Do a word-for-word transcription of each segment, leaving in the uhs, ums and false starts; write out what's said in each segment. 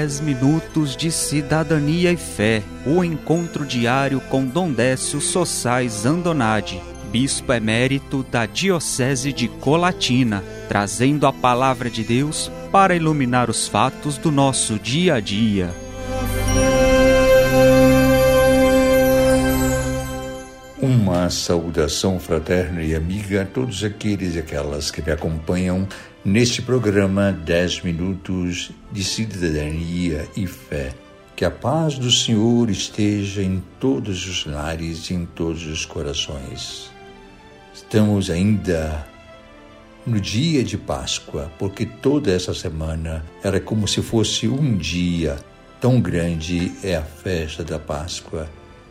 dez minutos de cidadania e fé, o encontro diário com Dom Décio Sossais Andonadi, bispo emérito da Diocese de Colatina, trazendo a palavra de Deus para iluminar os fatos do nosso dia a dia. Uma saudação fraterna e amiga a todos aqueles e aquelas que me acompanham neste programa dez minutos de cidadania e fé. Que a paz do Senhor esteja em todos os lares e em todos os corações. Estamos ainda no dia de Páscoa, porque toda essa semana era como se fosse um dia. Tão grande é a festa da Páscoa.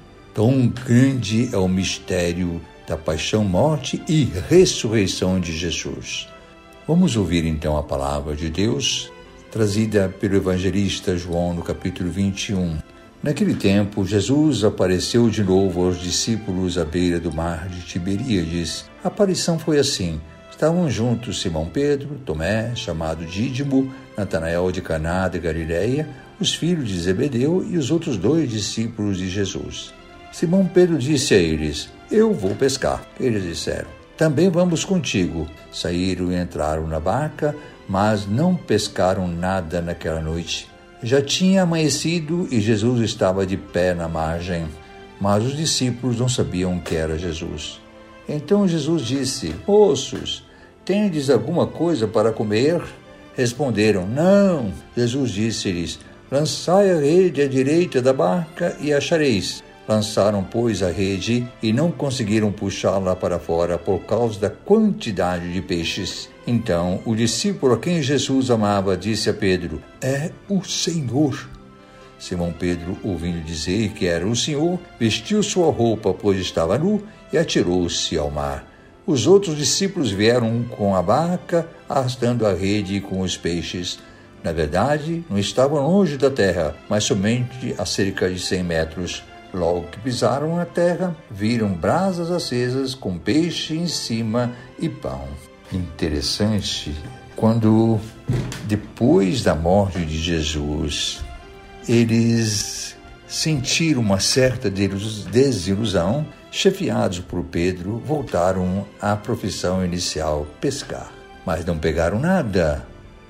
Tão grande é o mistério da paixão, morte e ressurreição de Jesus. Vamos ouvir então a palavra de Deus, trazida pelo evangelista João no capítulo vinte e um. Naquele tempo, Jesus apareceu de novo aos discípulos à beira do mar de Tiberíades. A aparição foi assim. Estavam juntos Simão Pedro, Tomé, chamado Dídimo, Natanael de Caná de Galileia, os filhos de Zebedeu e os outros dois discípulos de Jesus. Simão Pedro disse a eles: Eu vou pescar. Eles disseram: Também vamos contigo. Saíram e entraram na barca, mas não pescaram nada naquela noite. Já tinha amanhecido e Jesus estava de pé na margem, mas os discípulos não sabiam que era Jesus. Então Jesus disse: Moços, tendes alguma coisa para comer? Responderam: Não. Jesus disse-lhes: Lançai a rede à direita da barca e achareis. Lançaram, pois, a rede e não conseguiram puxá-la para fora por causa da quantidade de peixes. Então, o discípulo a quem Jesus amava disse a Pedro: É o Senhor. Simão Pedro, ouvindo dizer que era o Senhor, vestiu sua roupa, pois estava nu, e atirou-se ao mar. Os outros discípulos vieram com a barca, arrastando a rede com os peixes. Na verdade, não estavam longe da terra, mas somente a cerca de cem metros. Logo que pisaram na terra, viram brasas acesas com peixe em cima e pão. Interessante, quando depois da morte de Jesus, eles sentiram uma certa desilusão, chefiados por Pedro, voltaram à profissão inicial, pescar. Mas não pegaram nada.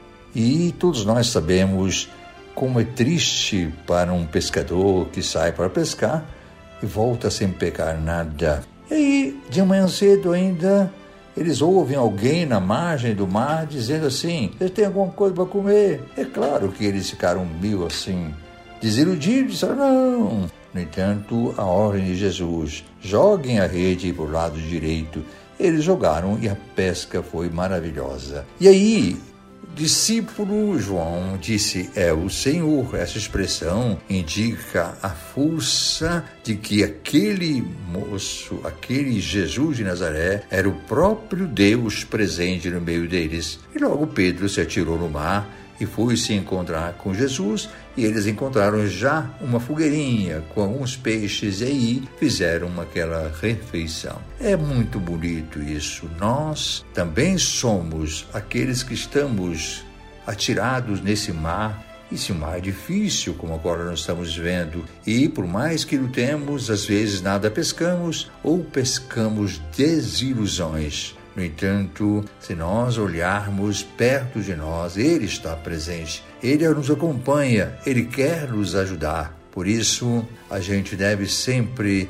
E todos nós sabemos como é triste para um pescador que sai para pescar e volta sem pegar nada. E aí, de manhã cedo ainda, eles ouvem alguém na margem do mar dizendo assim: Você tem alguma coisa para comer? É claro que eles ficaram meio assim, desiludidos, disseram não. No entanto, a ordem de Jesus: joguem a rede para o lado direito. Eles jogaram e a pesca foi maravilhosa. E aí, discípulo João disse: é o Senhor. Essa expressão indica a força de que aquele moço, aquele Jesus de Nazaré, era o próprio Deus presente no meio deles. E logo Pedro se atirou no mar e foi se encontrar com Jesus, e eles encontraram já uma fogueirinha com alguns peixes, e aí fizeram aquela refeição. É muito bonito isso. Nós também somos aqueles que estamos atirados nesse mar, esse mar difícil, como agora nós estamos vendo, e por mais que lutemos, às vezes nada pescamos ou pescamos desilusões. No entanto, se nós olharmos perto de nós, Ele está presente, Ele nos acompanha, Ele quer nos ajudar. Por isso, a gente deve sempre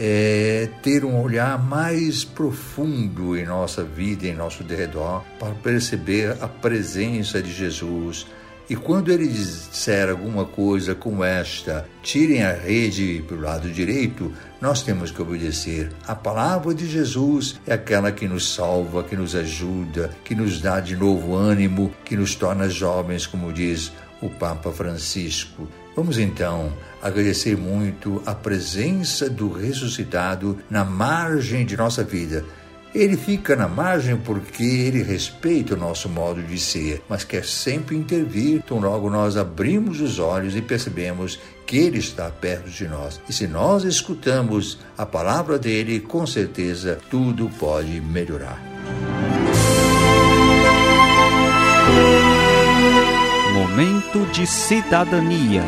é, ter um olhar mais profundo em nossa vida, em nosso derredor, para perceber a presença de Jesus. E quando ele disser alguma coisa como esta, tirem a rede para o lado direito, nós temos que obedecer. A palavra de Jesus é aquela que nos salva, que nos ajuda, que nos dá de novo ânimo, que nos torna jovens, como diz o Papa Francisco. Vamos então agradecer muito a presença do ressuscitado na margem de nossa vida. Ele fica na margem porque ele respeita o nosso modo de ser, mas quer sempre intervir. Então logo nós abrimos os olhos e percebemos que Ele está perto de nós. E se nós escutamos a palavra dEle, com certeza tudo pode melhorar. Momento de Cidadania.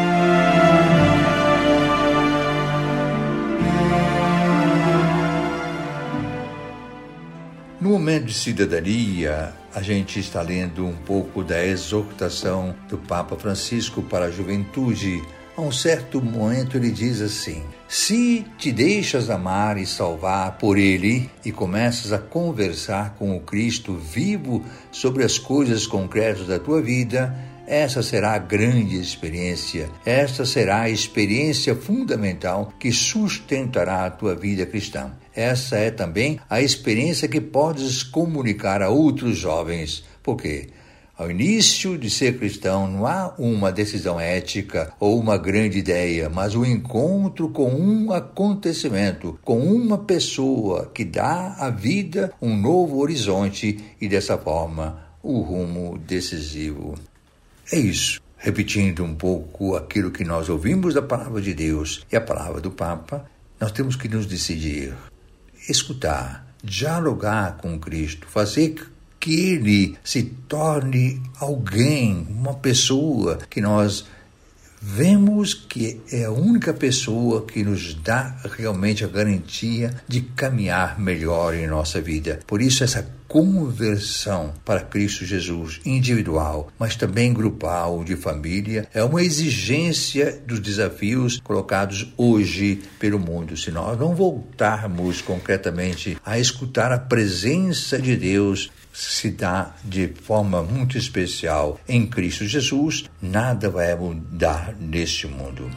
No momento de cidadania, a gente está lendo um pouco da exortação do Papa Francisco para a juventude. A um certo momento ele diz assim: se te deixas amar e salvar por Ele e começas a conversar com o Cristo vivo sobre as coisas concretas da tua vida, essa será a grande experiência. Esta será a experiência fundamental que sustentará a tua vida cristã. Essa é também a experiência que podes comunicar a outros jovens. Por quê? Ao início de ser cristão não há uma decisão ética ou uma grande ideia, mas o encontro com um acontecimento, com uma pessoa que dá à vida um novo horizonte e, dessa forma, o rumo decisivo. É isso. Repetindo um pouco aquilo que nós ouvimos da palavra de Deus e a palavra do Papa, nós temos que nos decidir, escutar, dialogar com Cristo, fazer que Ele se torne alguém, uma pessoa que nós vemos que é a única pessoa que nos dá realmente a garantia de caminhar melhor em nossa vida. Por isso essa conversão para Cristo Jesus, individual, mas também grupal, de família, é uma exigência dos desafios colocados hoje pelo mundo. Se nós não voltarmos concretamente a escutar a presença de Deus, se dá de forma muito especial em Cristo Jesus, nada vai mudar neste mundo.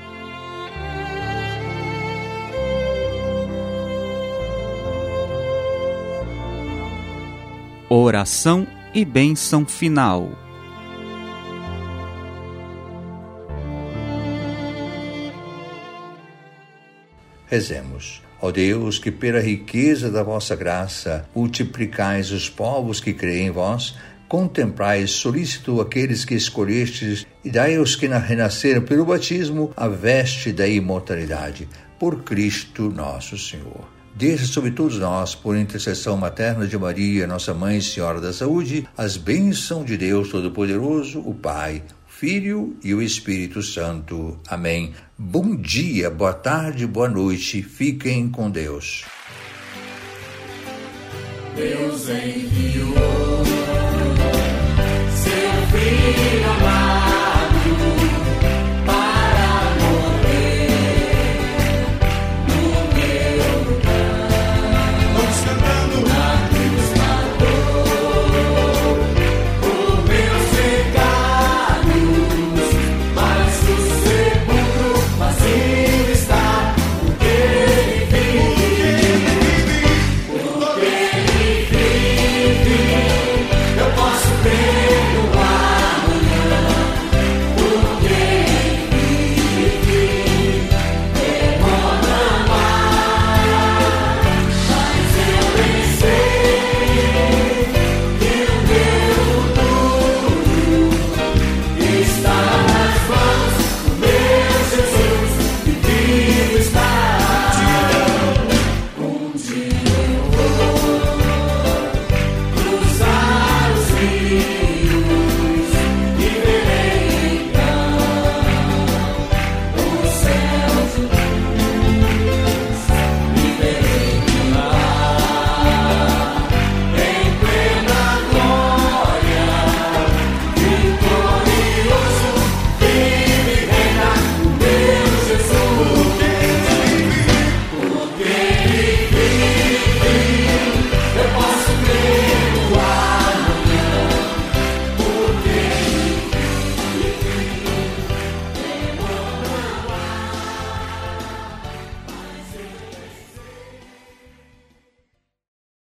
Oração e bênção final. Rezemos. Ó Deus, que pela riqueza da vossa graça multiplicais os povos que creem em vós, contemplais solícito aqueles que escolhestes e dai aos que renasceram pelo batismo a veste da imortalidade. Por Cristo nosso Senhor. Deixa sobre todos nós, por intercessão materna de Maria, nossa Mãe e Senhora da Saúde, as bênçãos de Deus Todo-Poderoso, o Pai, Filho e o Espírito Santo. Amém. Bom dia, boa tarde, boa noite. Fiquem com Deus. Deus enviou